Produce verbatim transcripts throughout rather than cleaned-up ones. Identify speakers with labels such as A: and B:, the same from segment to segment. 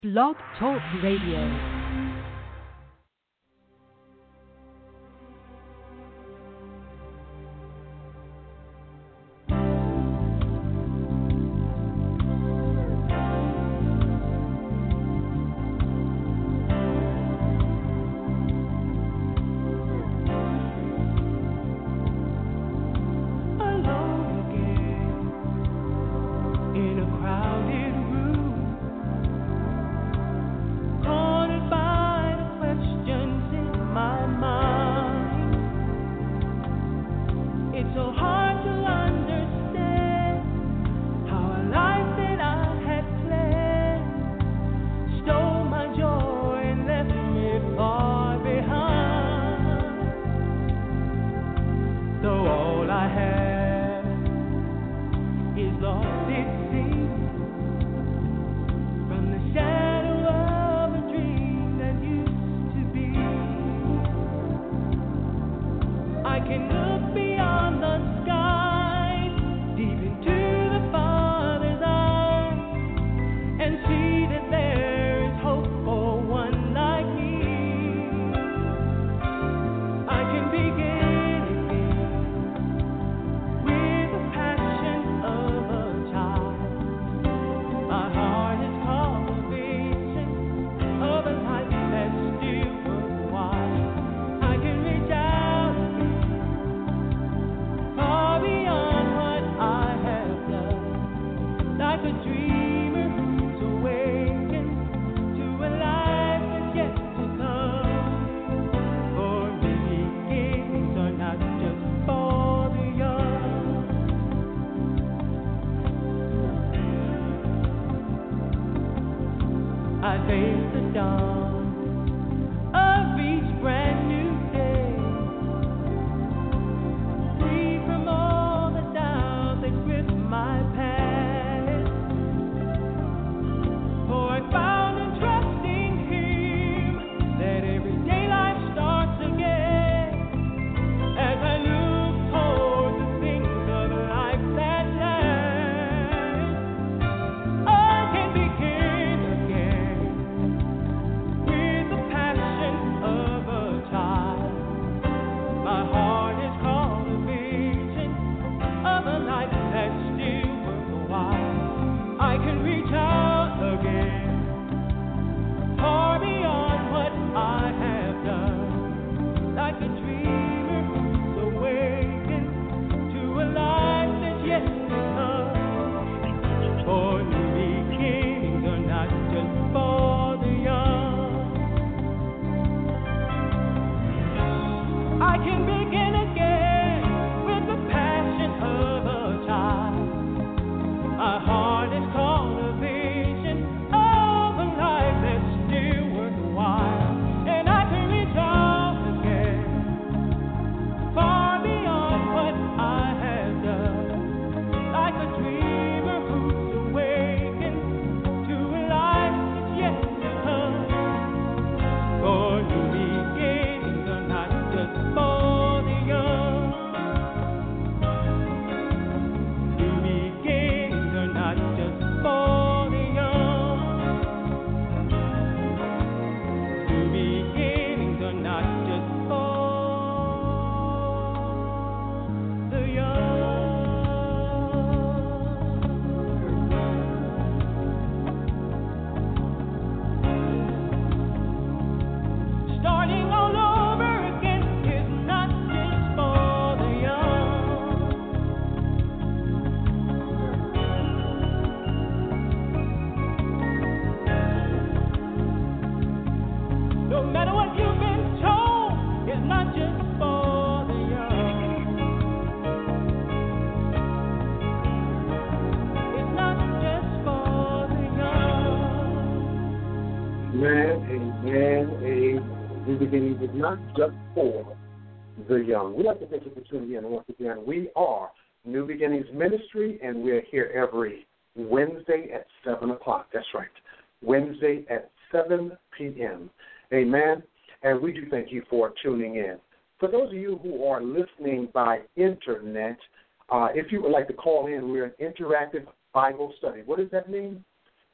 A: Blog Talk Radio. Not just for the young. We'd like to thank you for tuning in. Once again, we are New Beginnings Ministry, and we're here every Wednesday at seven o'clock. That's right, Wednesday at seven p.m. Amen. And we do thank you for tuning in. For those of you who are listening by internet, uh, if you would like to call in, we're an interactive Bible study. What does that mean?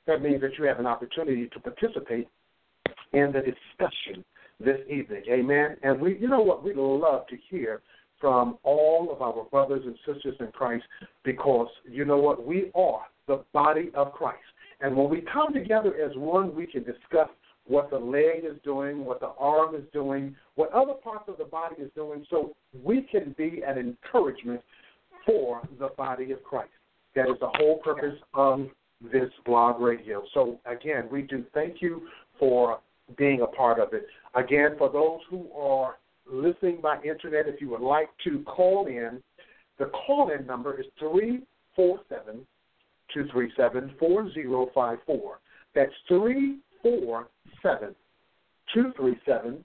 A: that means that you have an opportunity to participate in the discussion this evening. Amen. And we, you know what, we love to hear from all of our brothers and sisters in Christ because, you know what, we are the body of Christ. And when we come together as one, we can discuss what the leg is doing, what the arm is doing, what other parts of the body is doing, so we can be an encouragement for the body of Christ. That is the whole purpose of this blog radio. So, again, we do thank you for being a part of it. Again, for those who are listening by internet, if you would like to call in, the call-in number is three four seven, two three seven, four zero five four. That's three four seven, two three seven,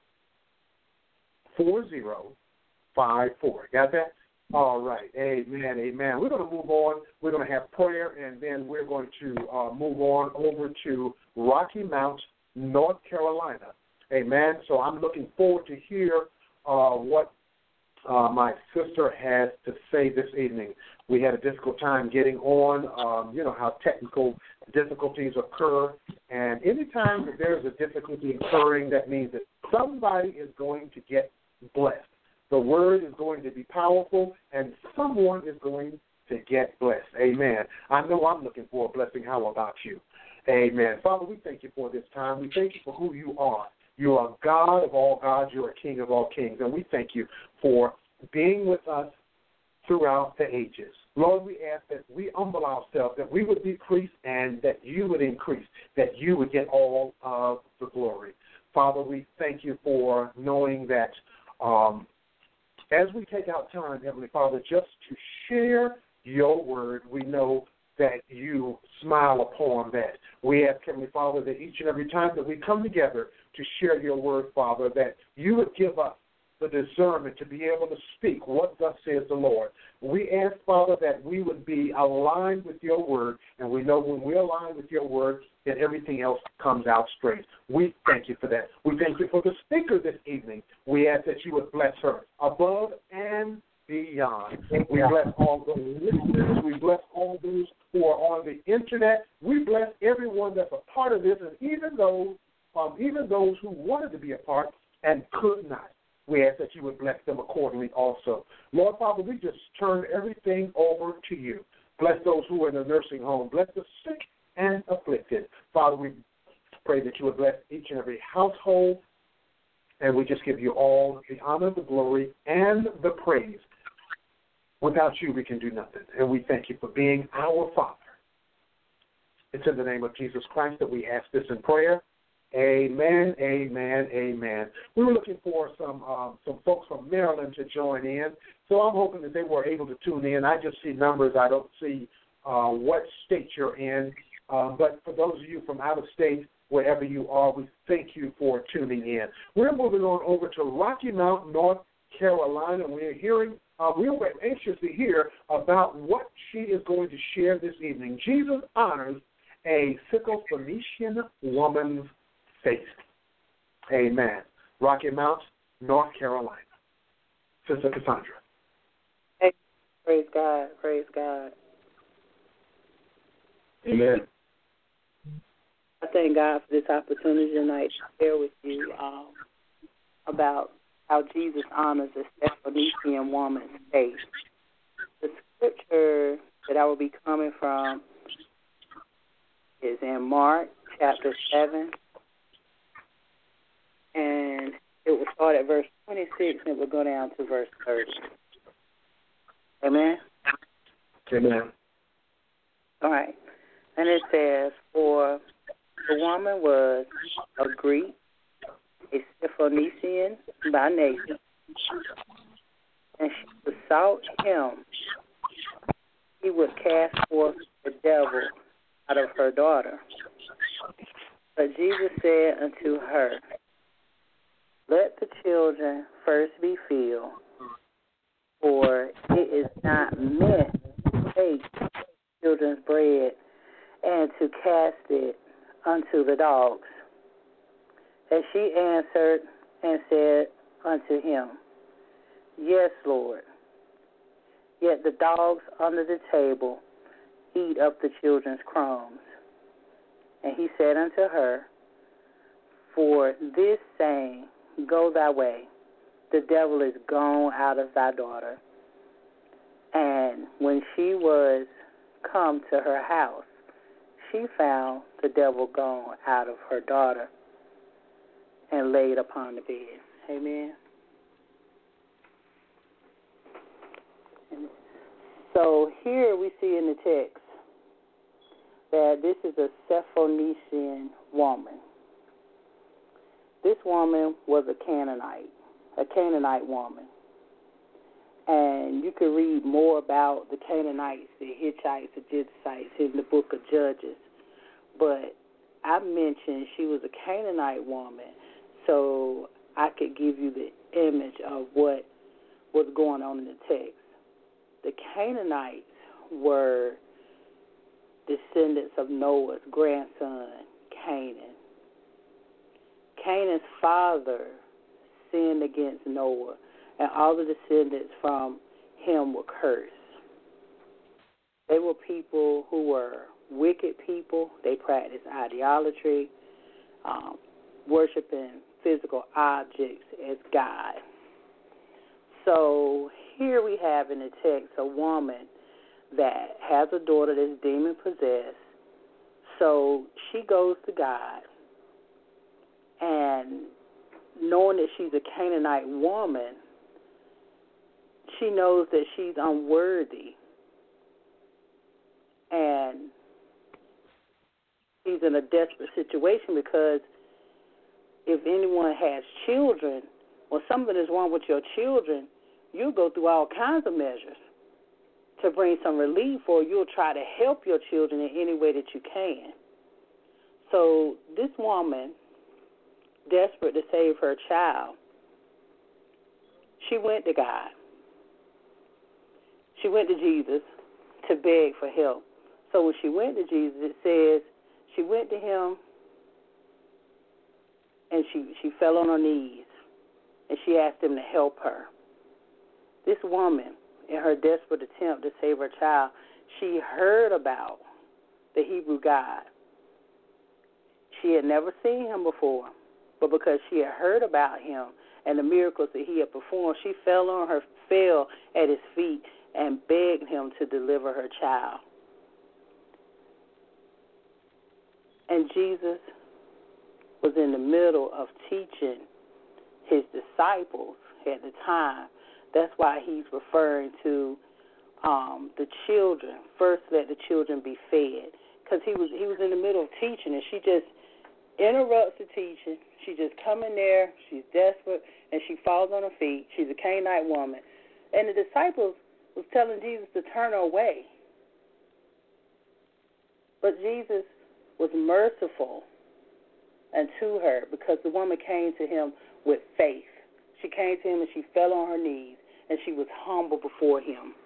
A: four zero five four. Got that? All right. Amen, amen. We're going to move on. We're going to have prayer, and then we're going to uh, move on over to Rocky Mount, North Carolina. Amen. So I'm looking forward to hear uh, what uh, my sister has to say this evening. We had a difficult time getting on. Um, you know how technical difficulties occur, and anytime that there's a difficulty occurring, that means that somebody is going to get blessed. The word is going to be powerful, and someone is going to get blessed. Amen. I know I'm looking for a blessing. How about you? Amen. Father, we thank you for this time. We thank you for who you are. You are God of all gods. You are King of all kings. And we thank you for being with us throughout the ages. Lord, we ask that we humble ourselves, that we would decrease and that you would increase, that you would get all of the glory. Father, we thank you for knowing that um, as we take out time, Heavenly Father, just to share your word, we know that you smile upon that. We ask, Heavenly Father, that each and every time that we come together to share your word, Father, that you would give us the discernment to be able to speak what thus says the Lord. We ask, Father, that we would be aligned with your word, and we know when we're aligned with your word, that everything else comes out straight. We thank you for that. We thank you for the speaker this evening. We ask that you would bless her above and beyond. We bless all the listeners. We bless all those who are on the internet. We bless everyone that's a part of this, and even those, um, even those who wanted to be a part and could not. We ask that you would bless them accordingly also. Lord, Father, we just turn everything over to you. Bless those who are in the nursing home. Bless the sick and afflicted. Father, we pray that you would bless each and every household, and we just give you all the honor, the glory, and the praise. Without you, we can do nothing, and we thank you for being our Father. It's in the name of Jesus Christ that we ask this in prayer. Amen, amen, amen. We were looking for some um, some folks from Maryland to join in, so I'm hoping that they were able to tune in. I just see numbers. I don't see uh, what state you're in. Um, but for those of you from out of state, wherever you are, we thank you for tuning in. We're moving on over to Rocky Mount, North Carolina. We're hearing, uh, we're anxious to hear about what she is going to share this evening. Jesus honors a Syrophoenician woman's faith. Amen. Rocky Mount, North Carolina. Sister Cassandra.
B: Hey, praise God. Praise God.
A: Amen.
B: I thank God for this opportunity tonight to share with you um, about how Jesus honors a Syrophoenician woman's faith. The scripture that I will be coming from is in Mark chapter seven, and it will start at verse twenty-six and it will go down to verse thirty. Amen?
A: Amen.
B: All right. And it says, for the woman was a Greek, a Syrophoenician by nation, and she besought him he would cast forth the devil out of her daughter. But Jesus said unto her, let the children first be filled, for it is not meant to take children's bread and to cast it unto the dogs. And she answered and said unto him, yes, Lord. Yet the dogs under the table eat up the children's crumbs. And he said unto her, For this saying, go thy way, the devil is gone out of thy daughter. And when she was come to her house, she found the devil gone out of her daughter and laid upon the bed. Amen. So here we see in the text that this is a Syrophoenician woman. This woman was a Canaanite, a Canaanite woman. And you can read more about the Canaanites, the Hittites, the Jebusites in the book of Judges. But I mentioned she was a Canaanite woman, so I could give you the image of what was going on in the text. The Canaanites were descendants of Noah's grandson, Canaan. Canaan's father sinned against Noah, and all the descendants from him were cursed. They were people who were wicked people. They practiced idolatry, um, worshiping physical objects as God. So here we have in the text a woman that has a daughter that's demon-possessed. So she goes to God, and knowing that she's a Canaanite woman, she knows that she's unworthy, and she's in a desperate situation because if anyone has children or something is wrong with your children, you'll go through all kinds of measures to bring some relief, or you'll try to help your children in any way that you can. So this woman, desperate to save her child, she went to God. She went to Jesus to beg for help. So when she went to Jesus, it says she went to him and she, she fell on her knees and she asked him to help her. This woman, in her desperate attempt to save her child, she heard about the Hebrew God. She had never seen him before, but because she had heard about him and the miracles that he had performed, she fell on her, fell at his feet and begged him to deliver her child. And Jesus was in the middle of teaching his disciples at the time. That's why he's referring to um, the children. First, let the children be fed, because he was he was in the middle of teaching, and she just interrupts the teaching. She just come in there. She's desperate, and she falls on her feet. She's a Canaanite woman, and the disciples was telling Jesus to turn her away, but Jesus was merciful unto her because the woman came to him with faith. She came to him and she fell on her knees and she was humble before him.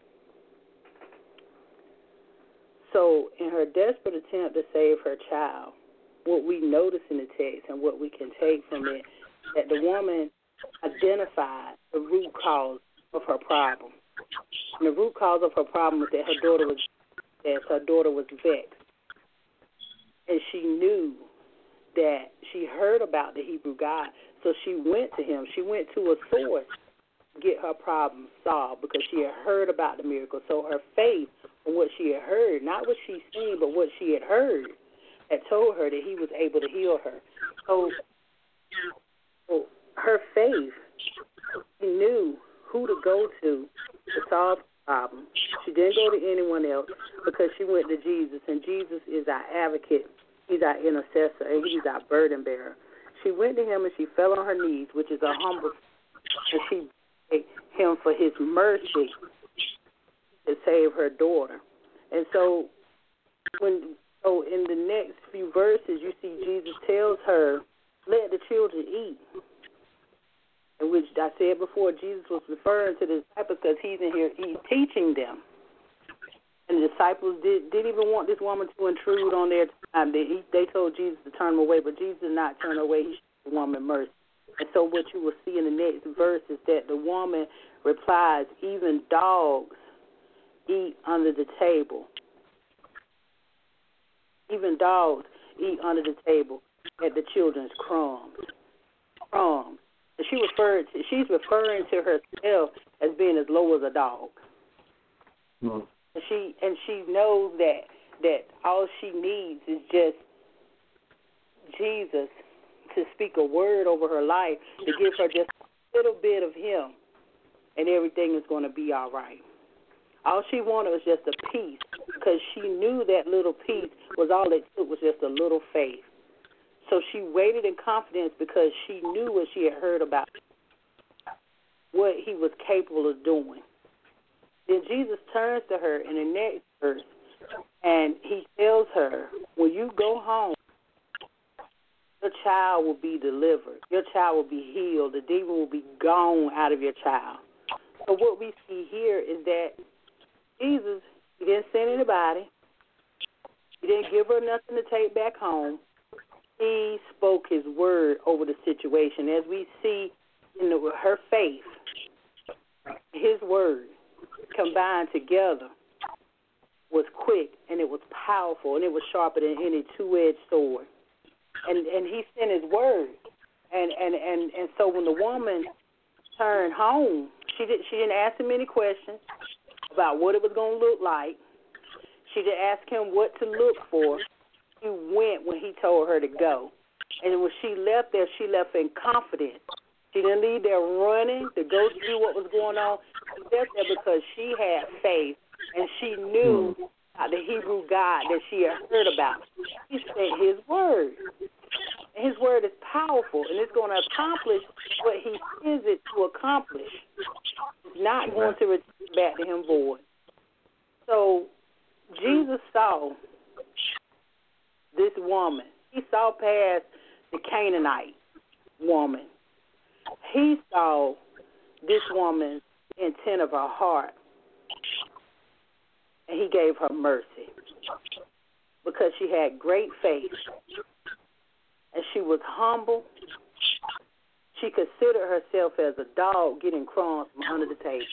B: So in her desperate attempt to save her child, what we notice in the text and what we can take from it, that the woman identified the root cause of her problem. And the root cause of her problem was that her daughter was that her daughter was vexed. And she knew that she heard about the Hebrew God, so she went to him. She went to a source to get her problem solved because she had heard about the miracle. So her faith in what she had heard, not what she seen, but what she had heard, had told her that he was able to heal her. So, so her faith, she knew who to go to to solve the problem. She didn't go to anyone else because she went to Jesus, and Jesus is our advocate. He's our intercessor, and he's our burden bearer. She went to him, and she fell on her knees, which is a humble, and she begged him for his mercy to save her daughter. And so when so in the next few verses, you see Jesus tells her, let the children eat. In which I said before, Jesus was referring to the disciples because he's in here, he's teaching them. And the disciples did, didn't even want this woman to intrude on their time. They, he, they told Jesus to turn them away, but Jesus did not turn her away. He showed the woman mercy. And so what you will see in the next verse is that the woman replies, even dogs eat under the table. Even dogs eat under the table at the children's crumbs. Crumbs. And she referred to, she's referring to herself as being as low as a dog.
A: Mm-hmm.
B: And she and she knows that that all she needs is just Jesus to speak a word over her life, to give her just a little bit of him, and everything is going to be all right. All she wanted was just a piece, because she knew that little piece was all it took was just a little faith. So she waited in confidence because she knew what she had heard about, what he was capable of doing. Then Jesus turns to her in the next verse, and he tells her, when you go home, your child will be delivered. Your child will be healed. The demon will be gone out of your child. So what we see here is that Jesus, he didn't send anybody. He didn't give her nothing to take back home. He spoke his word over the situation. As we see in the, her faith, his word combined together was quick, and it was powerful, and it was sharper than any two-edged sword. And and he sent his word. And, and, and, and so when the woman turned home, she, did, she didn't ask him any questions about what it was going to look like. She didn't ask him what to look for. She went when he told her to go. And when she left there, she left in confidence. She didn't leave there running to go see what was going on. She left there because she had faith, and she knew about the Hebrew God that she had heard about. He sent his word. And his word is powerful, and it's going to accomplish what he sends it to accomplish. It's not going to return back to him void. So Jesus saw this woman. He saw past the Canaanite woman. He saw this woman's intent of her heart, and he gave her mercy because she had great faith, and she was humble. She considered herself as a dog getting crumbs from under the table.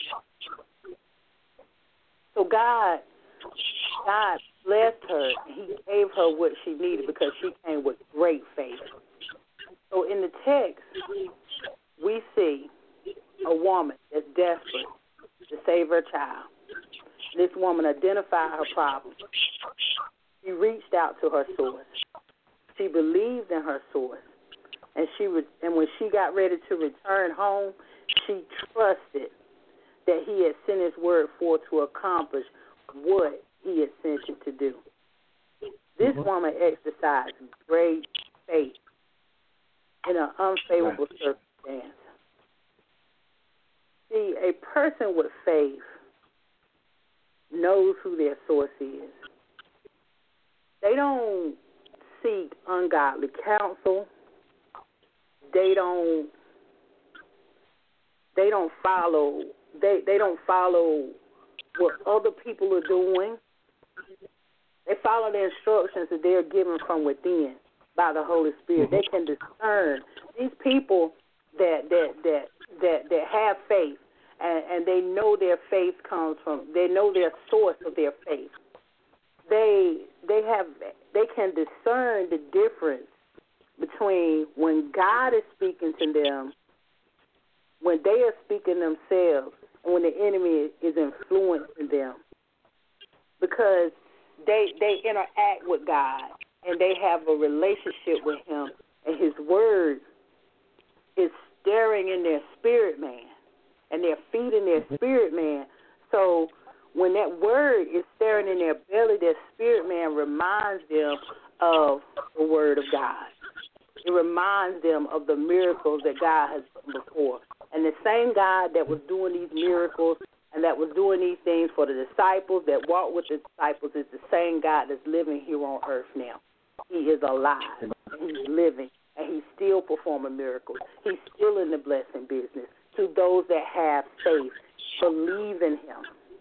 B: So God, God blessed her, and he gave her what she needed because she came with great faith. So in the text, we see a woman that's desperate to save her child. This woman identified her problem. She reached out to her source. She believed in her source. And she was, and when she got ready to return home, she trusted that he had sent his word forth to accomplish what he had sent it to do. This mm-hmm. woman exercised great faith in an unfavorable circumstance. See, a person with faith knows who their source is. They don't seek ungodly counsel. They don't. They don't follow. They they don't follow what other people are doing. They follow the instructions that they're given from within by the Holy Spirit. They can discern these people that that that that, that have faith, and, and they know their faith comes from. They know their source of their faith. They they have they can discern the difference between when God is speaking to them, when they are speaking themselves, and when the enemy is influencing them, because they they interact with God and they have a relationship with Him, and His word is stirring in their spirit man, and they're feeding their spirit man. So when that word is stirring in their belly, their spirit man reminds them of the word of God. It reminds them of the miracles that God has done before. And the same God that was doing these miracles and that was doing these things for the disciples, that walked with the disciples, is the same God that's living here on earth now. He is alive, and He's living, and He's still performing miracles. He's still in the blessing business. To those that have faith, believe in Him.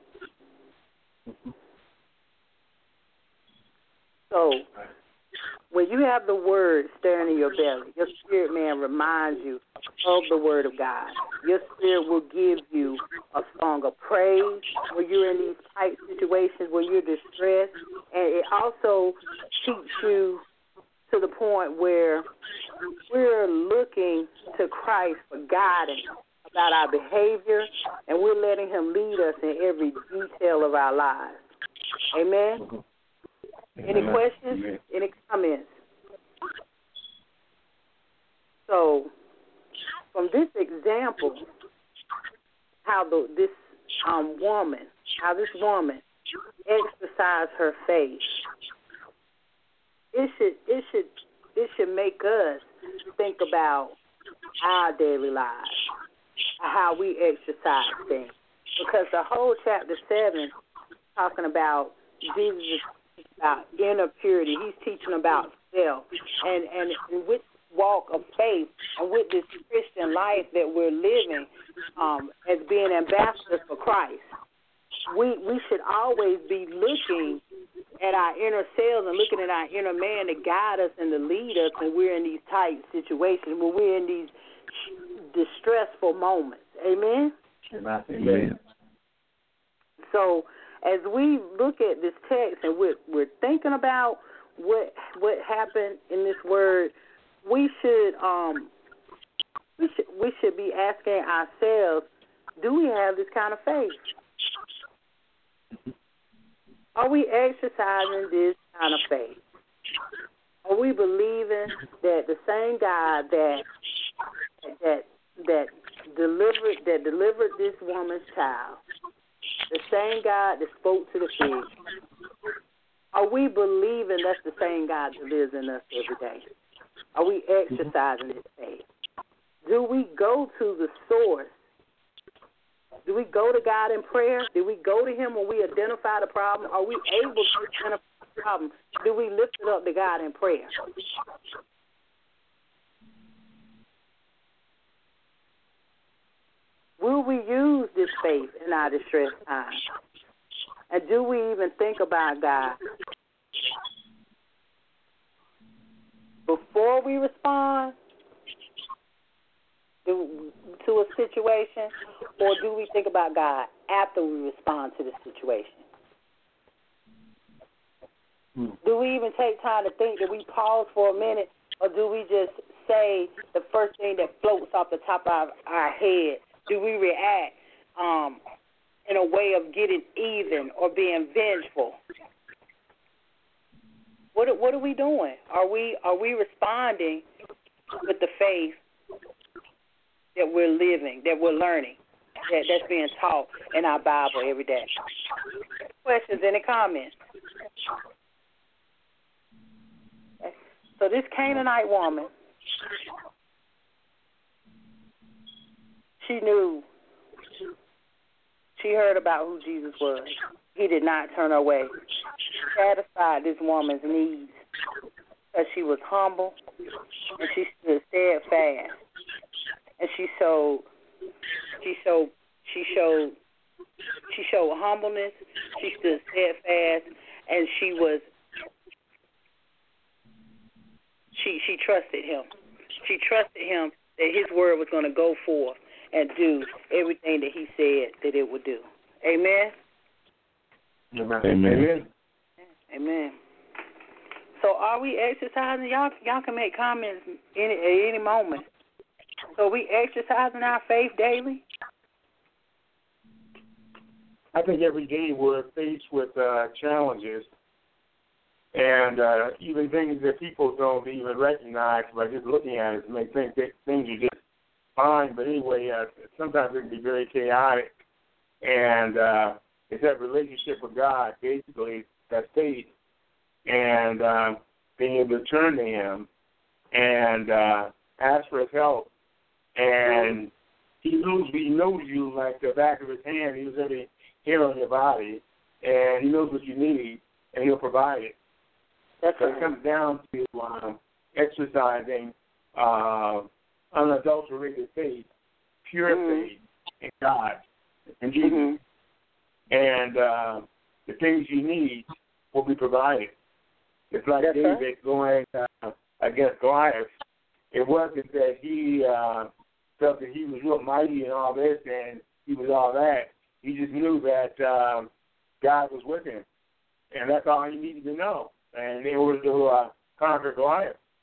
B: So, when you have the word stirring in your belly, your spirit man reminds you of the word of God. Your spirit will give you a song of praise when you're in these tight situations where you're distressed. And it also keeps you to the point where we're looking to Christ for guidance about our behavior, and we're letting him lead us in every detail of our lives. Amen? Mm-hmm. Any Amen. questions? Amen. Any comments? So, from this example, how the, this um, woman, how this woman exercised her faith, it should, it should, it should make us think about our daily lives, how we exercise things, because the whole chapter seven talking about Jesus is about inner purity. He's teaching about self, and and, and with walk of faith and with this Christian life that we're living um, as being ambassadors for Christ, we we should always be looking at our inner selves and looking at our inner man to guide us and to lead us when we're in these tight situations, when we're in these distressful moments. Amen?
A: Amen. Amen.
B: So as we look at this text and we're, we're thinking about what what happened in this word, we should um we should we should be asking ourselves, do we have this kind of faith? Are we exercising this kind of faith? Are we believing that the same God that that that delivered that delivered this woman's child, the same God that spoke to the fish, are we believing that's the same God that lives in us every day? Are we exercising this faith? Do we go to the source? Do we go to God in prayer? Do we go to him when we identify the problem? Are we able to identify the problem? Do we lift it up to God in prayer? Will we use this faith in our distress time? And do we even think about God before we respond to, to a situation, or do we think about God after we respond to the situation? Hmm. Do we even take time to think? Do we pause for a minute, or do we just say the first thing that floats off the top of our head? Do we react um, in a way of getting even or being vengeful? What what are we doing? Are we are we responding with the faith that we're living, that we're learning, that, that's being taught in our Bible every day? Questions? Any comments? Okay. So this Canaanite woman, she knew, she heard about who Jesus was. He did not turn her away. He satisfied this woman's needs because she was humble and she stood steadfast. And she showed, she showed, she showed, she showed humbleness. She stood steadfast, and she was, she she trusted him. She trusted him that his word was going to go forth and do everything that he said that it would do. Amen?
A: Amen. Amen.
B: Amen. So are we exercising? Y'all, y'all can make comments any, at any moment. So are we exercising our faith daily?
A: I think every day we're faced with uh, challenges and uh, even things that people don't even recognize by just looking at it. They may think that things are just fine, but anyway, uh, sometimes it can be very chaotic. And uh, it's that relationship with God, basically, that faith, and uh, being able to turn to him and uh, ask for his help. And he knows he knows you like the back of his hand. He knows every hair on your body, and he knows what you need, and he'll provide it.
B: That's
A: so
B: right.
A: It comes down to um, exercising uh, unadulterated faith, pure mm-hmm. faith in God and Jesus. Mm-hmm. And uh, the things you need will be provided. It's like
B: That's
A: David
B: right.
A: going uh, against Goliath. It wasn't that he uh, felt that he was real mighty and all this and he was all that. He just knew that um, God was with him. And that's all he needed to know. And in order to uh, conquer Goliath.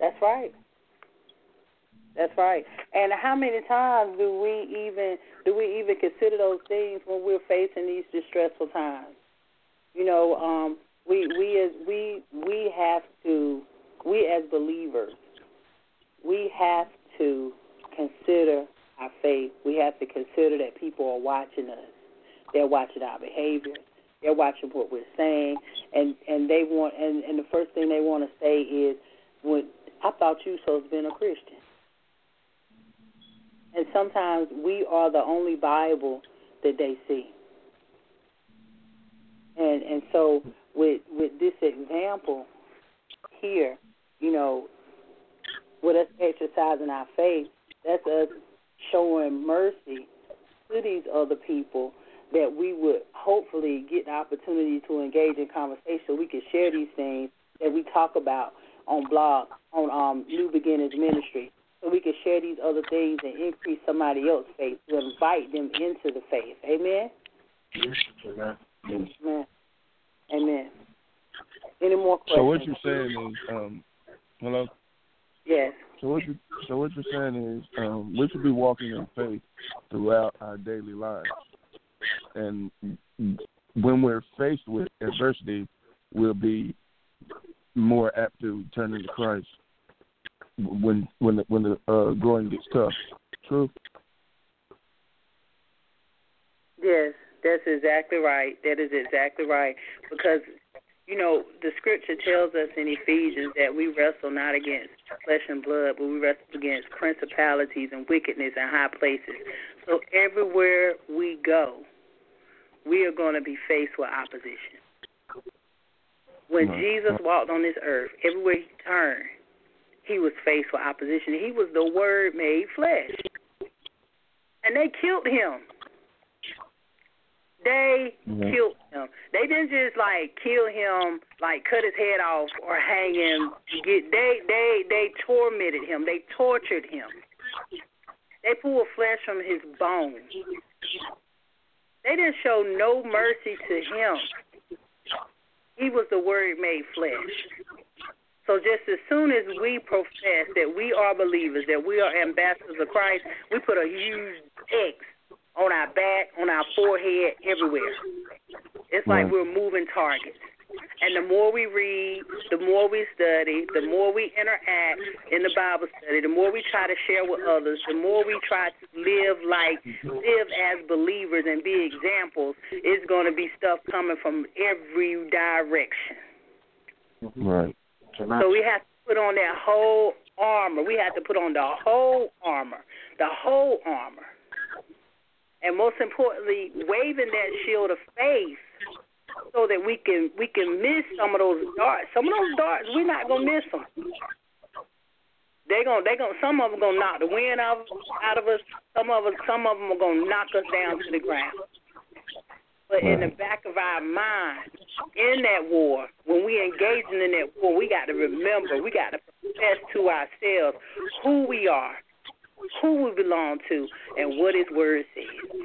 B: That's right. That's right. And how many times do we even do we even consider those things when we're facing these distressful times? You know, um, we we as we we have to we as believers we have to consider our faith. We have to consider that people are watching us. They're watching our behavior. They're watching what we're saying, and, and they want and, and the first thing they want to say is, "When I thought you supposed to be a Christian." And sometimes we are the only Bible that they see. And and so with with this example here, you know, with us exercising our faith, that's us showing mercy to these other people, that we would hopefully get the opportunity to engage in conversation so we can share these things that we talk about on blog, on um, New Beginnings Ministry, so we can share these other things and increase somebody else's faith, to invite them into the faith. Amen?
A: Amen.
B: Amen. Amen. Any more questions?
C: So what you're saying is, um, hello?
B: Yes.
C: So what you so what you're saying is, um, we should be walking in faith throughout our daily lives, and when we're faced with adversity, we'll be more apt to turn into Christ when when the, when the uh, going gets tough. True.
B: Yes, that's exactly right. That is exactly right. Because, you know, the scripture tells us in Ephesians that we wrestle not against flesh and blood, but we wrestle against principalities and wickedness in high places. So everywhere we go, we are going to be faced with opposition. When
C: Right.
B: Jesus walked on this earth, everywhere he turned, he was faced with opposition. He was the Word made flesh. And they killed him. They
C: Mm-hmm.
B: killed him. They didn't just like kill him, like cut his head off or hang him. Get they they they tormented him. They tortured him. They pulled flesh from his bones. They didn't show no mercy to him. He was the Word made flesh. So just as soon as we profess that we are believers, that we are ambassadors of Christ, we put a huge X on our back, on our forehead, everywhere. It's like
C: Right.
B: we're moving targets. And the more we read, the more we study, the more we interact in the Bible study, the more we try to share with others, the more we try to live like, live as believers and be examples, it's going to be stuff coming from every direction.
C: Right.
B: So we have to put on that whole armor. We have to put on the whole armor, the whole armor. And most importantly, waving that shield of faith so that we can we can miss some of those darts. Some of those darts, we're not gonna miss them. They're gonna they gonna some of them gonna knock the wind out out of us. Some of us some of them are gonna knock us down to the ground. But in the back of our mind, in that war, when we engaging in that war, we got to remember, we got to profess to ourselves who we are, who we belong to, and what His Word says.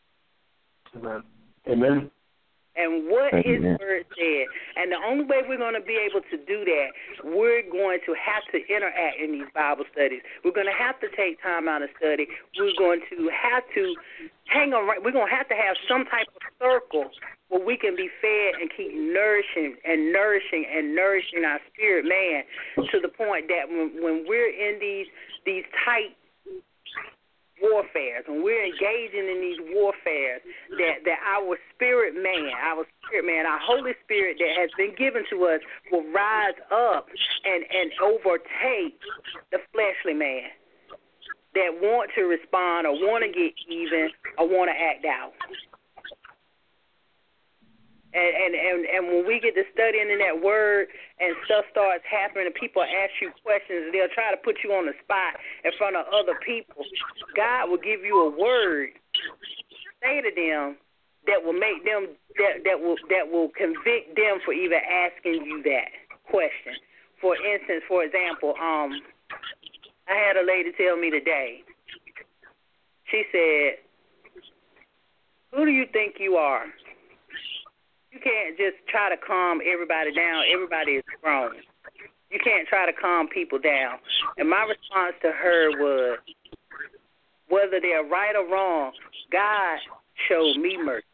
A: Amen. Amen.
B: And what His
C: Amen.
B: Word said. And the only way we're going to be able to do that, we're going to have to interact in these Bible studies. We're going to have to take time out of study. We're going to have to hang around. We're going to have to have some type of circle where we can be fed and keep nourishing and nourishing and nourishing our spirit man to the point that when, when we're in these these tight warfares, when we're engaging in these warfares, that, that our spirit man, our spirit man, our Holy Spirit that has been given to us will rise up and, and overtake the fleshly man that want to respond or want to get even or want to act out. And, and, and, and when we get to studying in that word and stuff starts happening and people ask you questions and they'll try to put you on the spot in front of other people, God will give you a word, say to them, that will make them, that, that will that will convict them for even asking you that question. For instance, for example, um, I had a lady tell me today, she said, who do you think you are? You can't just try to calm everybody down. Everybody is grown. You can't try to calm people down. And my response to her was, whether they're right or wrong, God showed me mercy.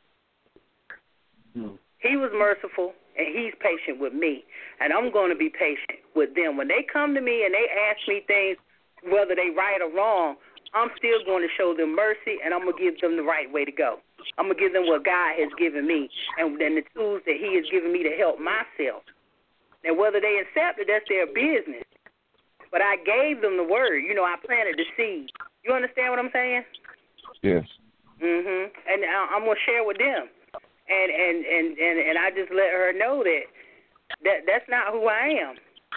B: Hmm. He was merciful, and he's patient with me. And I'm going to be patient with them. When they come to me and they ask me things, whether they right or wrong, I'm still going to show them mercy, and I'm going to give them the right way to go. I'm going to give them what God has given me and then the tools that he has given me to help myself. And whether they accept it, that's their business. But I gave them the word. You know, I planted the seed. You understand what I'm saying?
C: Yes.
B: Mhm. And I'm going to share with them. And, and, and, and, and I just let her know that, that that's not who I am.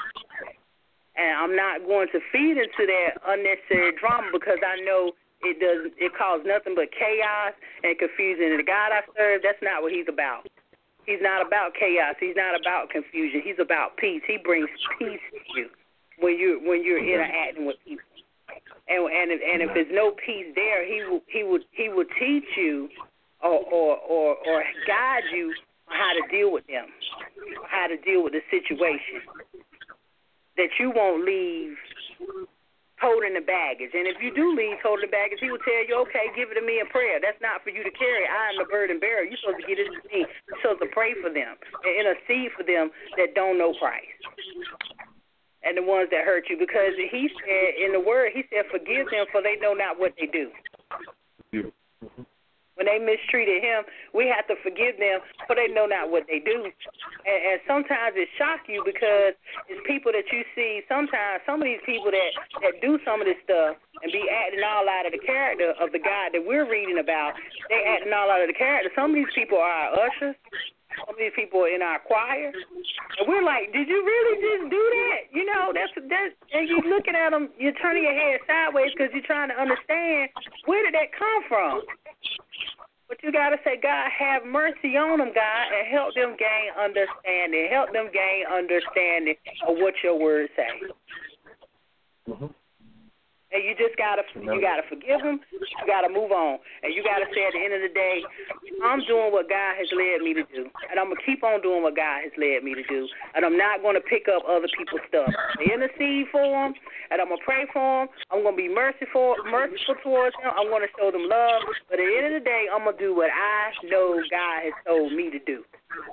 B: And I'm not going to feed into that unnecessary drama because I know it does it causes nothing but chaos and confusion. And the God I serve, that's not what he's about. He's not about chaos. He's not about confusion. He's about peace. He brings peace to you when you when you're interacting with people. And and if, and if there's no peace there, he will he would he will teach you or or, or or guide you on how to deal with them, how to deal with the situation. That you won't leave holding the baggage. And if you do leave holding the baggage, he will tell you, okay, give it to me in prayer. That's not for you to carry. I am the burden bearer. You're supposed to get it to me. You're supposed to pray for them and intercede for them that don't know Christ and the ones that hurt you. Because he said in the word, he said, forgive them for they know not what they do.
C: Yeah.
B: When they mistreated him, we have to forgive them, for they know not what they do. And, and sometimes it shocks you because it's people that you see. Sometimes some of these people that, that do some of this stuff and be acting all out of the character of the God that we're reading about, they acting all out of the character. Some of these people are our ushers. Some of these people are in our choir. And we're like, did you really just do that? You know, that's that. And you're looking at them, you're turning your head sideways because you're trying to understand, where did that come from? But you got to say, God, have mercy on them, God, and help them gain understanding. Help them gain understanding of what your words say. Mm-hmm. And you just got to you got to forgive them. You got to move on. And you got to say at the end of the day, I'm doing what God has led me to do. And I'm going to keep on doing what God has led me to do. And I'm not going to pick up other people's stuff. I intercede for them, and I'm going to pray for them. I'm going to be merciful, merciful towards them. I'm going to show them love. But at the end of the day, I'm going to do what I know God has told me to do.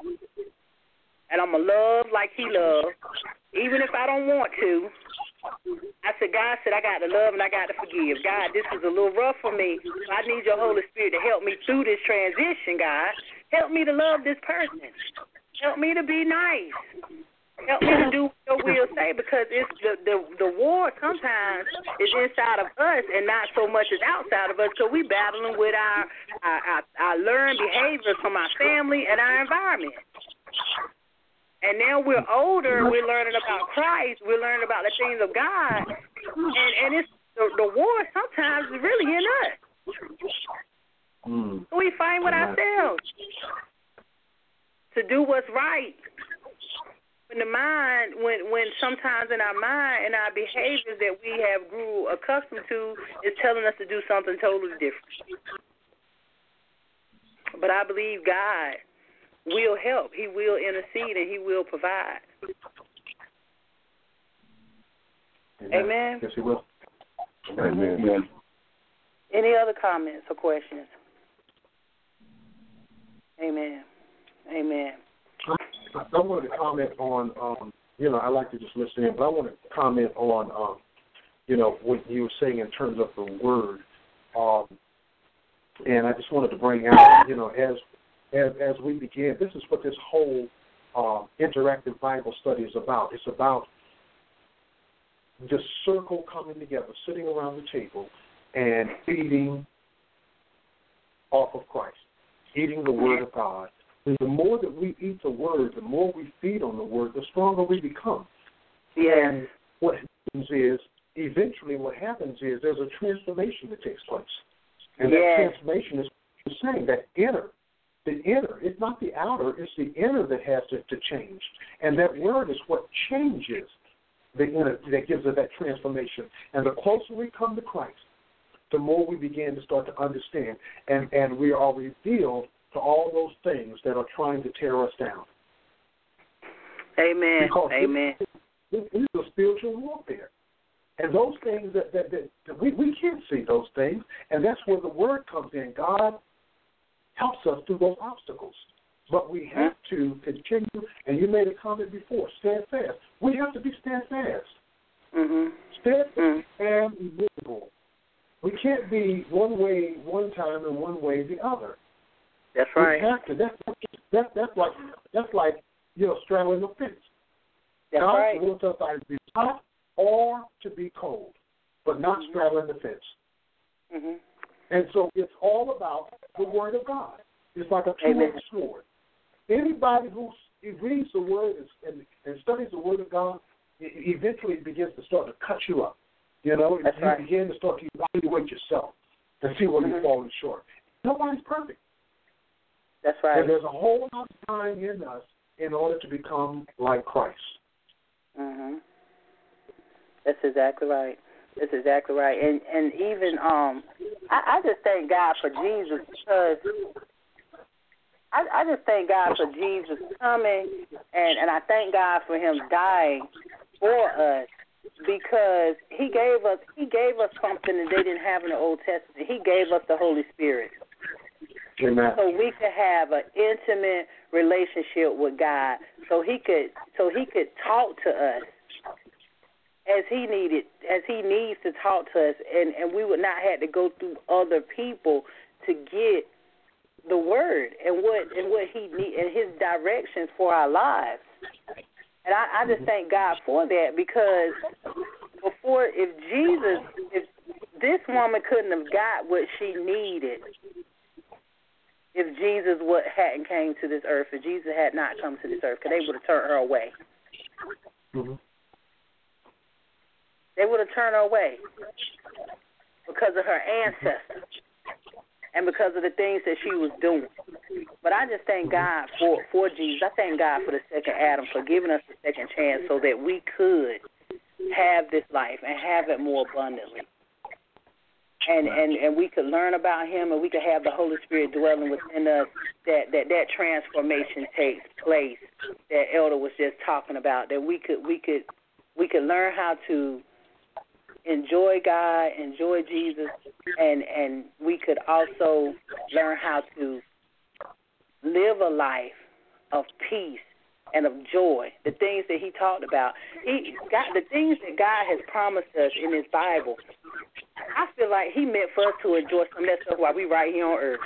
B: And I'm going to love like he loves, even if I don't want to. I said, God said I got to love and I got to forgive. God, this is a little rough for me. I need your Holy Spirit to help me through this transition, God. Help me to love this person. Help me to be nice. Help me to do what your will say, because it's the, the, the war sometimes is inside of us and not so much as outside of us, because we battling with our, our, our, our learned behaviors from our family and our environment. And now we're older, we're learning about Christ, we're learning about the things of God, and, and it's the, the war sometimes is really in us. Mm. So we fight with ourselves to do what's right. In the mind, when, when sometimes in our mind and our behaviors that we have grew accustomed to is telling us to do something totally different. But I believe God will help. He will intercede, and he will provide. Amen. Amen.
A: Yes, he will.
C: Amen. Amen.
B: Any other comments or questions? Amen. Amen.
A: I wanted to comment on, um, you know, I like to just listen in, but I want to comment on, um, you know, what you were saying in terms of the word. Um, and I just wanted to bring out, you know, as As, as we begin, this is what this whole uh, interactive Bible study is about. It's about the circle coming together, sitting around the table, and feeding off of Christ, eating the Word of God. And the more that we eat the Word, the more we feed on the Word, the stronger we become.
B: Yeah.
A: And what happens is, eventually what happens is there's a transformation that takes place. And
B: yeah.
A: that transformation is saying that inner, the inner, it's not the outer, it's the inner that has to, to change. And that word is what changes the inner, that gives us that transformation. And the closer we come to Christ, the more we begin to start to understand. And, and we are revealed to all those things that are trying to tear us down.
B: Amen.
A: Because
B: Amen.
A: This, This is a spiritual warfare. And those things that, that, that, that we, we can't see those things, and that's where the word comes in. God helps us through those obstacles. But we have to continue, and you made a comment before, stand fast. We have to be steadfast.
B: Mm-hmm.
A: Steadfast
B: mm-hmm.
A: and immovable. We can't be one way one time and one way the other.
B: That's right.
A: We have to. That's, that's, that's, like, that's like, you know, straddling the fence.
B: That's
A: God
B: right.
A: wants us either to be hot or to be cold, but not
B: mm-hmm.
A: straddling the fence.
B: Mm-hmm.
A: And so it's all about the Word of God. It's like a two-edged sword. Anybody who reads the Word and, and studies the Word of God, it eventually begins to start to cut you up. You know,
B: That's
A: you
B: right.
A: begin to start to evaluate yourself and see where
B: mm-hmm.
A: you're falling short. Nobody's perfect.
B: That's right.
A: And there's a whole lot of time in us in order to become like Christ.
B: Mhm. That's exactly right. That's exactly right. And and even um, I, I just thank God for Jesus because I, I just thank God for Jesus coming, and and I thank God for Him dying for us because He gave us He gave us something that they didn't have in the Old Testament. He gave us the Holy Spirit.
A: Amen.
B: So we could have an intimate relationship with God. So He could, so He could talk to us as He needed, as He needs to talk to us, and, and we would not have to go through other people to get the word and what and what He need and His directions for our lives. And I, I just thank God for that because before, if Jesus, if this woman couldn't have got what she needed. If Jesus would, hadn't came to this earth, if Jesus had not come to this earth, because they would have turned her away.
A: Mm-hmm.
B: They would have turned her away because of her ancestors and because of the things that she was doing. But I just thank God for, for Jesus. I thank God for the second Adam, for giving us the second chance so that we could have this life and have it more abundantly. And, and and we could learn about Him, and we could have the Holy Spirit dwelling within us. That that, that transformation takes place. That Elder was just talking about. That we could we could we could learn how to enjoy God, enjoy Jesus, and and we could also learn how to live a life of peace and of joy. The things that He talked about. He got the things that God has promised us in His Bible. I feel like He meant for us to enjoy some of that stuff while we right here on earth.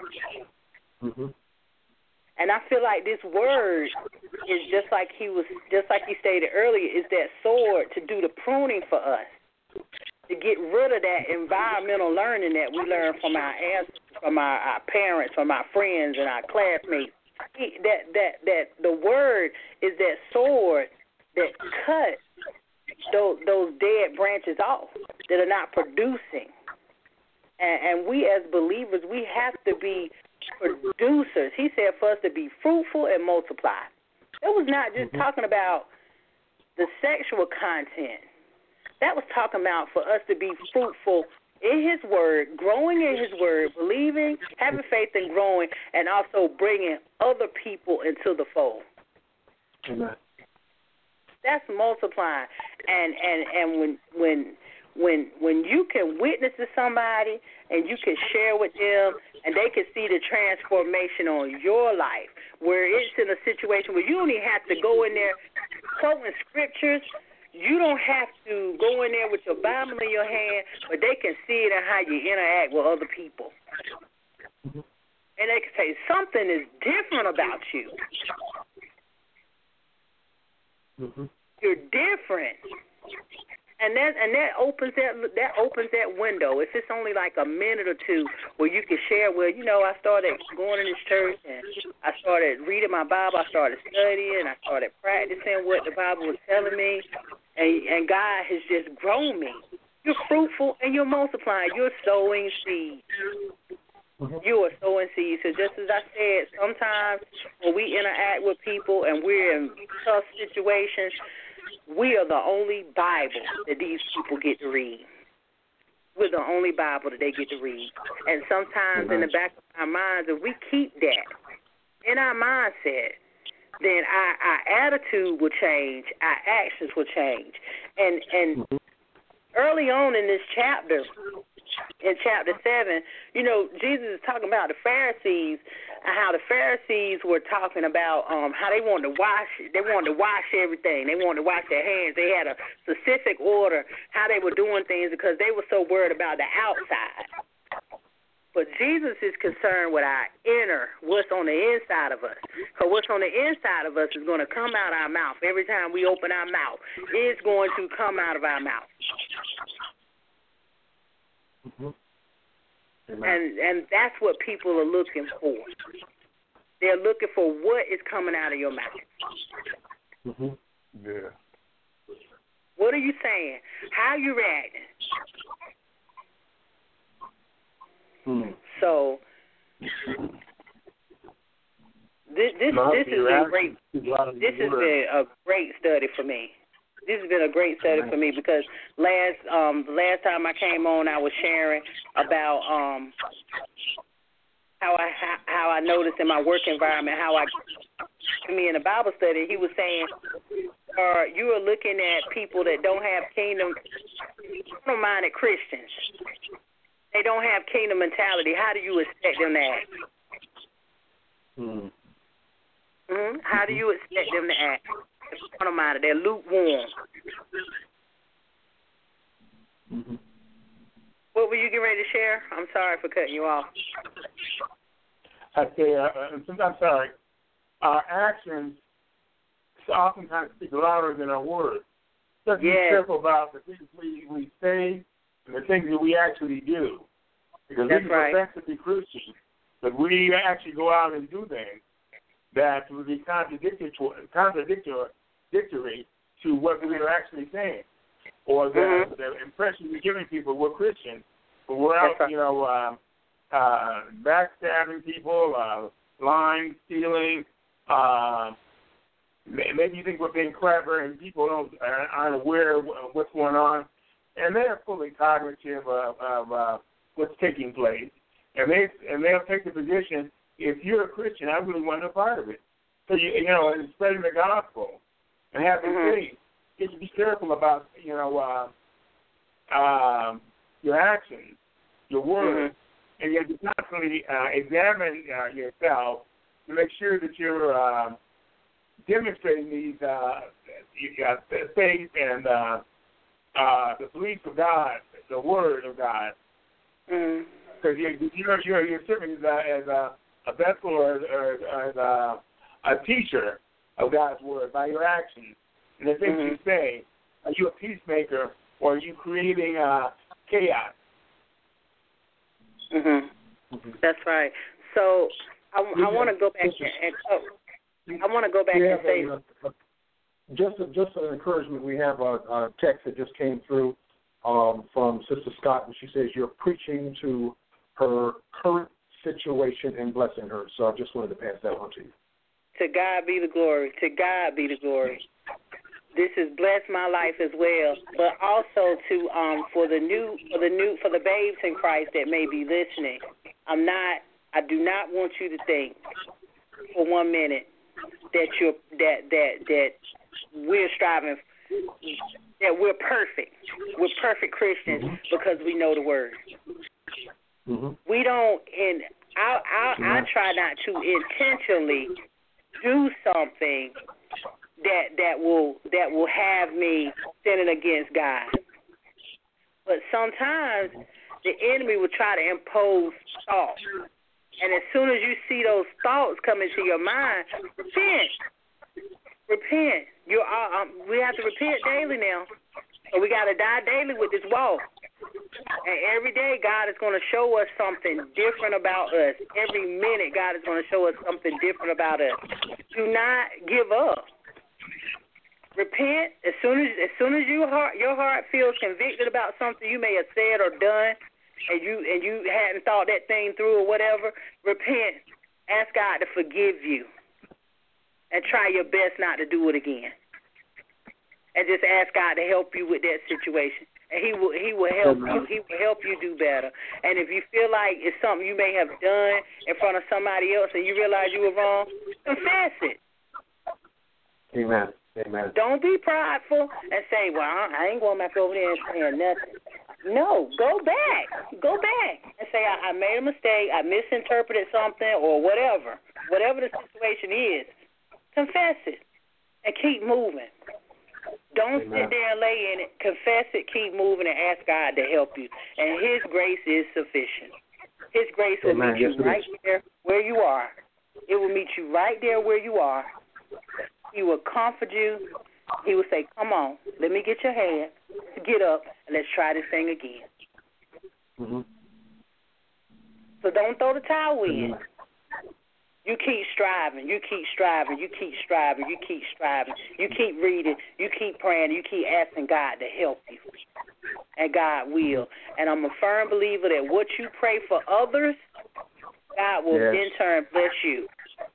A: Mm-hmm.
B: And I feel like this word is just like he was, just like he stated earlier, is that sword to do the pruning for us, to get rid of that environmental learning that we learn from our ancestors, from our, our parents, from our friends and our classmates. He, that that that the word is that sword that cuts those, those dead branches off that are not producing. And, and we as believers, we have to be producers. He said for us to be fruitful and multiply. It was not just mm-hmm. talking about the sexual content. That was talking about for us to be fruitful in His word, growing in His word, believing, having faith and growing, and also bringing other people into the fold.
A: Amen.
B: That's multiplying, and and and when when when when you can witness to somebody and you can share with them, and they can see the transformation on your life, where it's in a situation where you don't even have to go in there quoting scriptures. You don't have to go in there with your Bible in your hand, but they can see it in how you interact with other people, mm-hmm. and they can say something is different about you. Mm-hmm. You're different, and that and that opens that that opens that window. If it's only like a minute or two where you can share, well, you know, I started going to this church and I started reading my Bible, I started studying, I started practicing what the Bible was telling me, and and God has just grown me. You're fruitful and you're multiplying. You're sowing seeds. You are sowing seeds. So just as I said, sometimes when we interact with people and we're in tough situations, we are the only Bible that these people get to read. We're the only Bible that they get to read. And sometimes mm-hmm. in the back of our minds, if we keep that in our mindset, then our, our attitude will change, our actions will change. And and mm-hmm. early on in this chapter, in chapter seven, you know, Jesus is talking about the Pharisees and how the Pharisees were talking about um, how they wanted to wash, they wanted to wash everything. They wanted to wash their hands. They had a specific order how they were doing things because they were so worried about the outside. But Jesus is concerned with our inner, what's on the inside of us. Because what's on the inside of us is going to come out our mouth. Every time we open our mouth, it's going to come out of our mouth.
A: Mm-hmm.
B: And and that's what people are looking for. They're looking for what is coming out of your mouth.
A: Mm-hmm.
C: Yeah.
B: What are you saying? How are you reacting?
A: Hmm.
B: So this this
A: no,
B: this has been great. This has been a great study for me. This has been a great study for me because last um last time I came on, I was sharing about um how I how I noticed in my work environment how I to me in the Bible study he was saying, uh, you are looking at people that don't have kingdom minded Christians. They don't have kingdom mentality. How do you expect them to act?
A: Hmm.
B: Mm-hmm. How do you expect them to act? Minded, they're lukewarm.
A: Mm-hmm.
B: What were you getting ready to share? I'm sorry for cutting you off.
D: I say, uh, I'm sorry. Our actions oftentimes speak louder than our words. Just
B: yes.
D: be careful about the things we, we say and the things that we actually do. Because
B: That's
D: we can
B: right.
D: profess to be Christians, but we actually go out and do things that would be contradictory, contradictory to what we are actually saying, or the,
B: mm-hmm.
D: the impression we're giving people we're Christians, but we're out,
B: right.
D: you know, uh, uh, backstabbing people, uh, lying, stealing. Uh, maybe you think we're being clever, and people don't uh, aren't aware of what's going on, and they're fully cognitive of, of uh, what's taking place, and they and they'll take the position. If you're a Christian, I really want no part of it. So, you, you know, and spreading the gospel and having
B: mm-hmm.
D: faith, you have to be careful about, you know, uh, uh, your actions, your words, mm-hmm. and you have to constantly uh, examine uh, yourself to make sure that you're uh, demonstrating these uh, faith and uh, uh, the belief of God, the Word of God.
B: Because
D: mm-hmm. you're, you're, you're, you're serving as a, as a a vessel or, or, or a, a teacher of God's word by your actions and the things
B: mm-hmm.
D: you say. Are you a peacemaker or are you creating uh, chaos?
B: Mm-hmm. Mm-hmm. That's right. So I, I want to go back and, and oh, I want to go back and say
A: a, a, just a, just an encouragement. We have a, a text that just came through um, from Sister Scott, and she says you're preaching to her current situation and blessing her. So I just wanted to pass that on to you.
B: To God be the glory. To God be the glory. This has blessed my life as well, but also to um for the new for the new for the babes in Christ that may be listening. I'm not. I do not want you to think for one minute that you're that that that we're striving that we're perfect. We're perfect Christians mm-hmm. because we know the word.
A: Mm-hmm.
B: We don't, and I, I, I try not to intentionally do something that that will that will have me sinning against God. But sometimes the enemy will try to impose thoughts, and as soon as you see those thoughts come into your mind, repent, repent. You are, um, we have to repent daily now, so we got to die daily with this walk. And every day, God is going to show us something different about us. Every minute, God is going to show us something different about us. Do not give up. Repent as soon as as soon as your heart your heart feels convicted about something you may have said or done, and you and you hadn't thought that thing through or whatever. Repent. Ask God to forgive you, and try your best not to do it again. And just ask God to help you with that situation. And he will he will help you. He will help you do better. And if you feel like it's something you may have done in front of somebody else and you realize you were wrong, confess it.
A: Amen. Amen.
B: Don't be prideful and say, well, I ain't going back over there and saying nothing. No, go back. Go back and say, I, I made a mistake, I misinterpreted something or whatever. Whatever the situation is, confess it and keep moving. Don't
A: Amen.
B: sit there and lay in it. Confess it, keep moving, and ask God to help you. And His grace is sufficient. His grace will
A: Amen.
B: meet you
A: Yes,
B: right there where you are. It will meet you right there where you are. He will comfort you. He will say, come on, let me get your hand. Get up, and let's try this thing again.
A: Mm-hmm.
B: So don't throw the towel in.
A: Amen.
B: You keep striving, you keep striving, you keep striving, you keep striving. You keep reading, you keep praying, you keep asking God to help you. And God will. And I'm a firm believer that what you pray for others, God will
A: yes.
B: in turn bless you.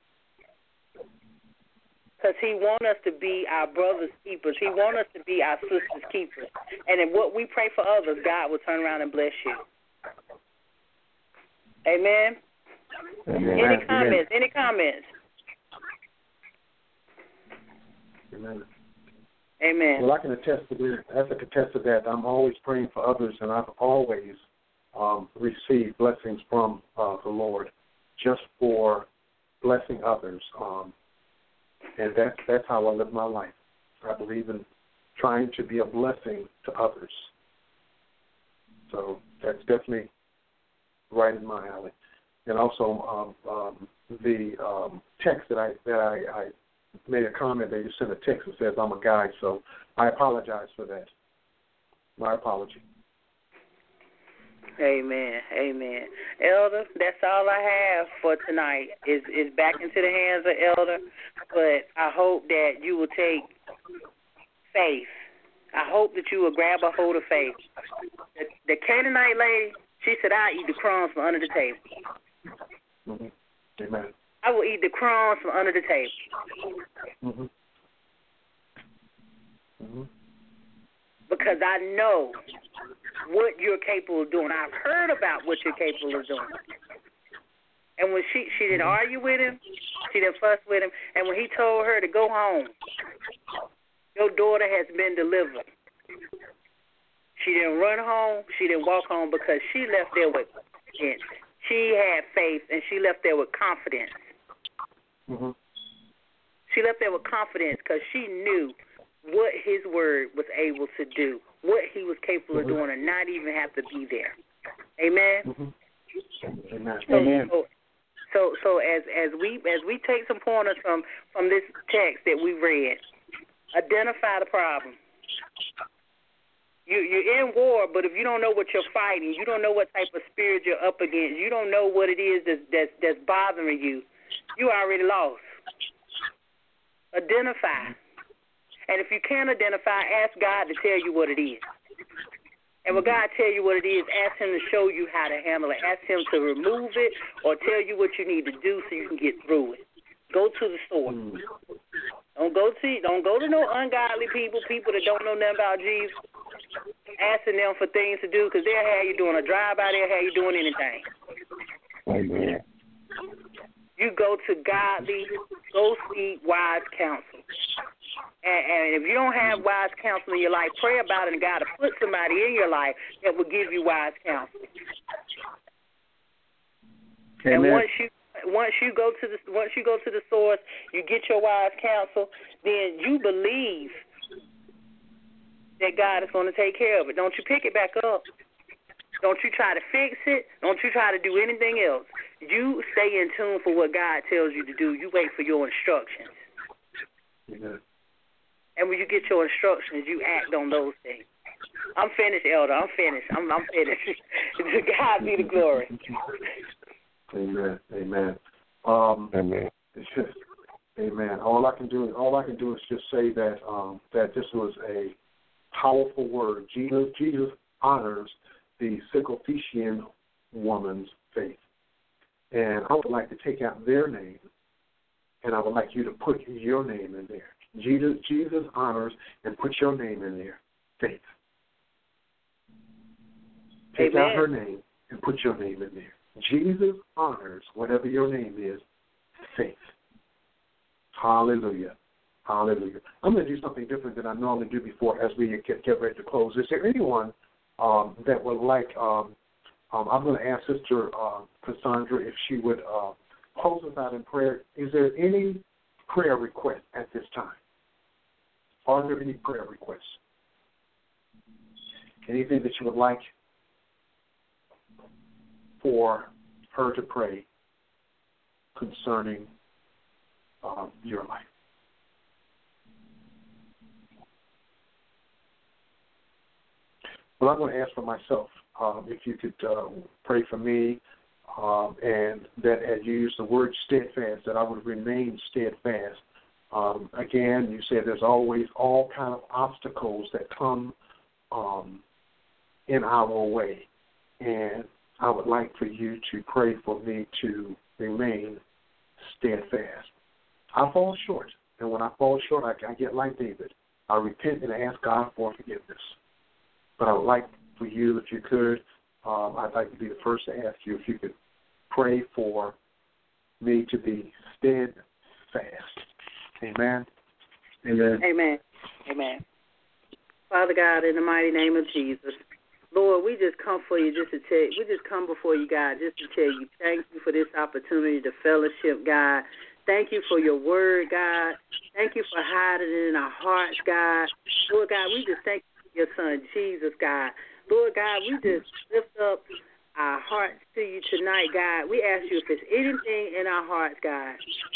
B: Because He wants us to be our brothers' keepers. He wants us to be our sisters' keepers. And in what we pray for others, God will turn around and bless you. Amen?
A: Amen.
B: Any
A: Amen.
B: comments? Any comments?
A: Amen.
B: Amen.
A: Well, I can attest to this. I can attest to that. I'm always praying for others, and I've always um, received blessings from uh, the Lord just for blessing others. Um, and that's, that's how I live my life. I believe in trying to be a blessing to others. So that's definitely right in my alley. And also um, um, the um, text that I that I, I made a comment that you sent a text that says I'm a guy, so I apologize for that. My apology.
B: Amen. Amen. Elder, that's all I have for tonight. Is is back into the hands of Elder, but I hope that you will take faith. I hope that you will grab a hold of faith. The, the Canaanite lady, she said, I'll eat the crumbs from under the table.
A: Mm-hmm. Amen.
B: I will eat the crumbs from under the table.
A: Mm-hmm. Mm-hmm.
B: Because I know what you're capable of doing. I've heard about what you're capable of doing. And when she, she didn't argue with him, she didn't fuss with him, and when he told her to go home, your daughter has been delivered. She didn't run home. She didn't walk home because she left there with confidence. She had faith, and she left there with confidence.
A: Mm-hmm.
B: She left there with confidence because she knew what his word was able to do, what he was capable
A: mm-hmm.
B: of doing, and not even have to be there. Amen?
A: Mm-hmm. Amen.
B: So,
C: Amen.
B: So, so, so as as we as we take some pointers from, from this text that we read, identify the problem. You, you're in war, but if you don't know what you're fighting, you don't know what type of spirit you're up against, you don't know what it is that's, that's, that's bothering you, you already lost. Identify. And if you can't identify, ask God to tell you what it is. And when God tell you what it is, ask Him to show you how to handle it. Ask Him to remove it or tell you what you need to do so you can get through it. Go to the source. Don't go to don't go to no ungodly people, people that don't know nothing about Jesus, asking them for things to do because they'll have you doing a drive-by, they'll have you doing anything.
C: Amen.
B: You go to godly, go seek wise counsel. And, and if you don't have wise counsel in your life, pray about it and God will put somebody in your life that will give you wise counsel.
C: Amen.
B: And once you Once you go to the once you go to the source, you get your wise counsel, then you believe that God is going to take care of it. Don't you pick it back up. Don't you try to fix it. Don't you try to do anything else. You stay in tune for what God tells you to do. You wait for your instructions.
A: Amen.
B: And when you get your instructions, you act on those things. I'm finished, Elder. I'm finished. I'm, I'm finished. To God be the glory.
A: Amen. Amen. Um,
C: Amen.
A: It's just, amen. All I can do, all I can do is just say that um, that this was a powerful word. Jesus, Jesus honors the Syrophoenician woman's faith, and I would like to take out their name, and I would like you to put your name in there. Jesus, Jesus honors and put your name in there. Faith. Take
B: Amen.
A: out her name and put your name in there. Jesus honors whatever your name is, faith. Hallelujah. Hallelujah. I'm going to do something different than I normally do before as we get, get ready to close. Is there anyone um, that would like, um, um, I'm going to ask Sister uh, Cassandra if she would uh, close us out in prayer. Is there any prayer request at this time? Are there any prayer requests? Anything that you would like for her to pray concerning um, your life? Well, I'm going to ask for myself. Um, if you could uh, pray for me, um, and that as you use the word steadfast, that I would remain steadfast. Um, again, you said there's always all kind of obstacles that come um, in our way, and I would like for you to pray for me to remain steadfast. I fall short, and when I fall short, I, I get like David. I repent and ask God for forgiveness. But I would like for you, if you could, um, I'd like to be the first to ask you if you could pray for me to be steadfast. Amen. Amen.
B: Amen. Amen. Father God, in the mighty name of Jesus, Lord, we just come for you just to tell you, we just come before you, God, just to tell you thank you for this opportunity to fellowship, God. Thank you for your word, God. Thank you for hiding it in our hearts, God. Lord God, we just thank you for your son, Jesus, God. Lord God, we just lift up our hearts to you tonight, God. We ask you if there's anything in our hearts, God,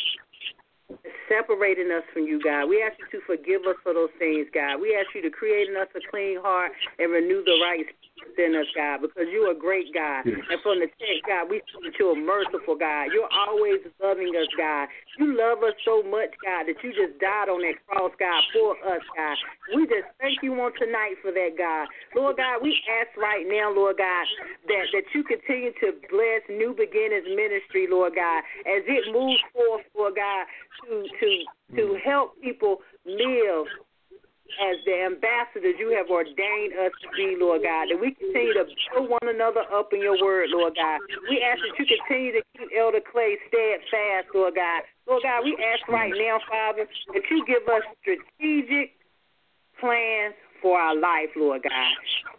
B: separating us from you, God. We ask you to forgive us for those things, God. We ask you to create in us a clean heart and renew the right spirit within us, God, because you are great, God. Yes. And from the text, God, we see that you're merciful, God. You're always loving us, God. You love us so much, God, that you just died on that cross, God, for us, God. We just thank you on tonight for that, God. Lord God, we ask right now, Lord God, that, that you continue to bless New Beginnings Ministry, Lord God, as it moves forth, Lord God, to to to help people live as the ambassadors you have ordained us to be, Lord God, that we continue to build one another up in your word, Lord God. We ask that you continue to keep Elder Clay steadfast, Lord God. Lord God, we ask right now, Father, that you give us strategic plans for our life, Lord God.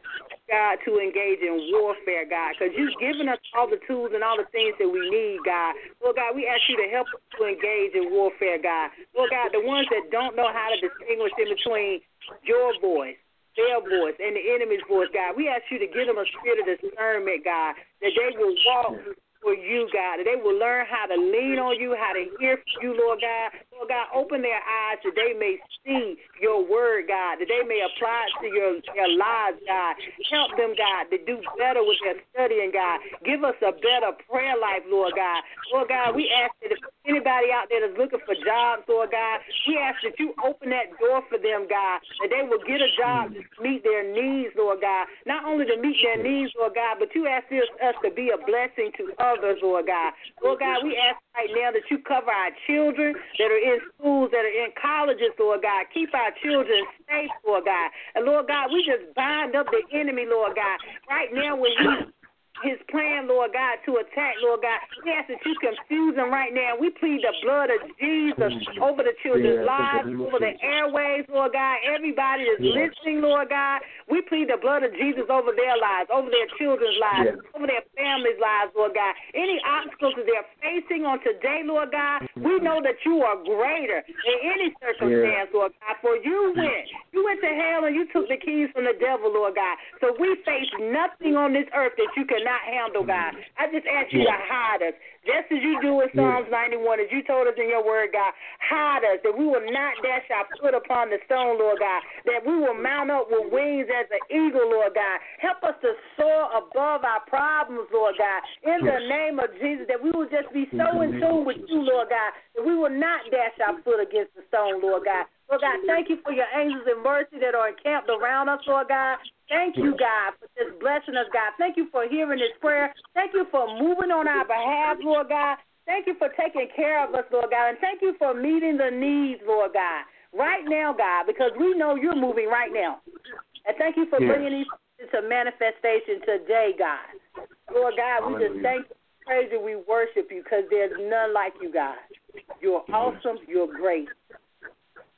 B: God, to engage in warfare, God, because you've given us all the tools and all the things that we need, God. Lord God, we ask you to help us to engage in warfare, God. Lord God, the ones that don't know how to distinguish in between your voice, their voice, and the enemy's voice, God, we ask you to give them a spirit of discernment, God, that they will walk for you, God, that they will learn how to lean on you, how to hear from you, Lord God. Lord God, open their eyes that they may see your word, God, that they may apply it to your, their lives, God. Help them, God, to do better with their studying, God. Give us a better prayer life, Lord God. Lord God, we ask that if anybody out there that's looking for jobs, Lord God, we ask that you open that door for them, God, that they will get a job to meet their needs, Lord God. Not only to meet their needs, Lord God, but you ask us, us to be a blessing to others, Lord God. Lord God, we ask right now that you cover our children that are in schools, that are in colleges, Lord God. Keep our children safe, Lord God. And Lord God, we just bind up the enemy, Lord God. Right now when he his plan, Lord God, to attack, Lord God. We ask that you confuse them right now. We plead the blood of Jesus over the children's yeah, lives, over the airways, Lord God. Everybody is yeah. listening, Lord God. We plead the blood of Jesus over their lives, over their children's lives, yeah. over their families' lives, Lord God. Any obstacles that they're facing on today, Lord God, we know that you are greater in any circumstance, yeah. Lord God. For you went. You went to hell and you took the keys from the devil, Lord God. So we face nothing on this earth that you can not handle, God. I just ask you yeah. to hide us, just as you do in Psalms yeah. ninety-one, as you told us in your word, God. Hide us, that we will not dash our foot upon the stone, Lord God, that we will mount up with wings as an eagle, Lord God. Help us to soar above our problems, Lord God, in yes. the name of Jesus, that we will just be so in tune with you, Lord God, that we will not dash our foot against the stone, Lord God. Lord God, thank you for your angels in mercy that are encamped around us, Lord God. Thank you, God, for just blessing us, God. Thank you for hearing this prayer. Thank you for moving on our behalf, Lord God. Thank you for taking care of us, Lord God. And thank you for meeting the needs, Lord God, right now, God, because we know you're moving right now. And thank you for yes. bringing these into manifestation today, God. Lord God, we just thank you, praise you, we worship you because there's none like you, God. You're awesome. You're great.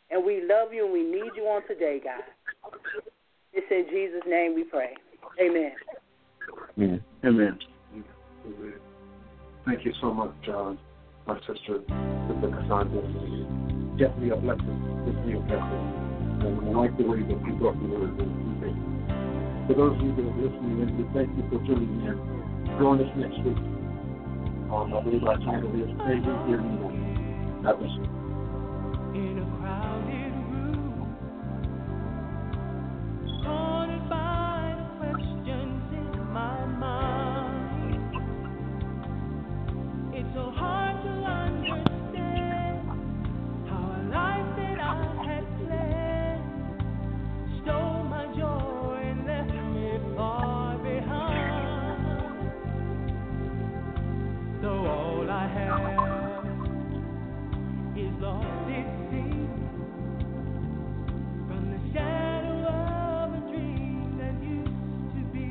B: And we love you and we need you on today, God. It's in Jesus' name we pray. Amen.
C: Amen. Amen.
A: Amen. Thank you so much, uh, my sister, Sister Cassandra. Definitely a blessing. Definitely a blessing. And I like the way that you brought the word. For those of you that are listening, and we thank you for tuning in. Join us next week. Um, I believe our title is Praising Here Now. God bless you.
E: In a crowded room, haunted by the questions in my mind. It's so hard to understand how a life that I had planned stole my joy and left me far behind. Though all I have is lost, it seems, from the shadow of a dream that used to be.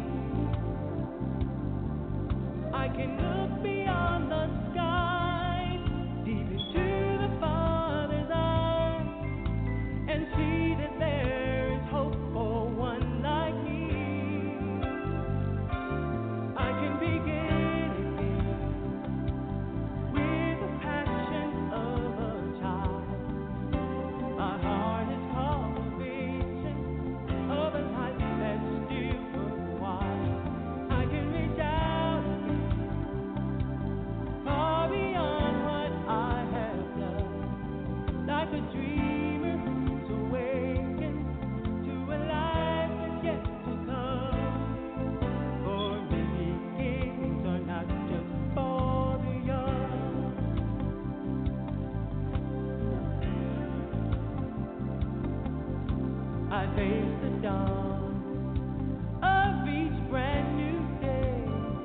E: I can look beyond the sky, deep into the Father's eyes, and see that there is hope for one like me. I can begin again with the passion of a child. My heart is called a vision of a life that's still worthwhile. I can reach out again, far beyond what I have done, like a dreamer who's awakened to a life that's yet to come. For beginnings are not just for the young. I face the dawn of each brand new day,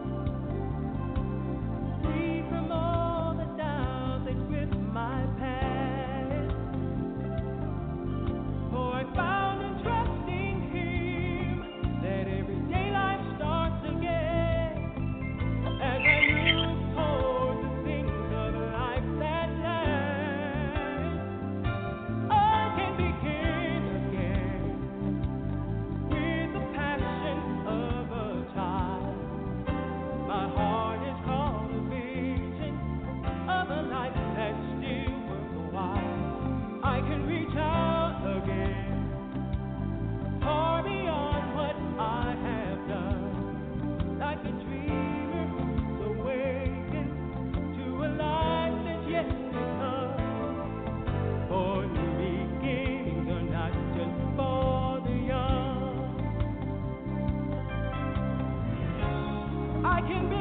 E: free from all the doubts that grip my past. For I found in trusting Him that every day life starts again, as I move toward the things of life that last. I can begin again with the passion of a child. My heart is called a vision of a life that's still worthwhile. I can reach out again, far beyond what I have done, like a dreamer who's awakened to a life that's yet to come. For new beginnings are not just for the young. I can be